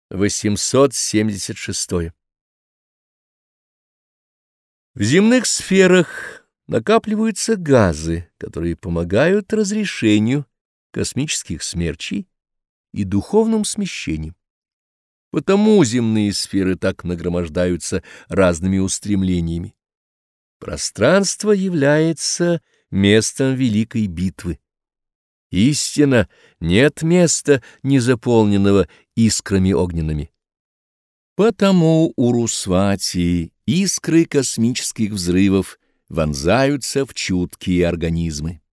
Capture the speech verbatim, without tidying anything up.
восемьсот семьдесят шестое. В земных сферах накапливаются газы, которые помогают разрешению космических смерчей и духовным смещениям. Потому земные сферы так нагромождаются разными устремлениями. Пространство является местом великой битвы. Истинно, нет места, не заполненного искрами огненными. Потому у Русвати искры космических взрывов вонзаются в чуткие организмы.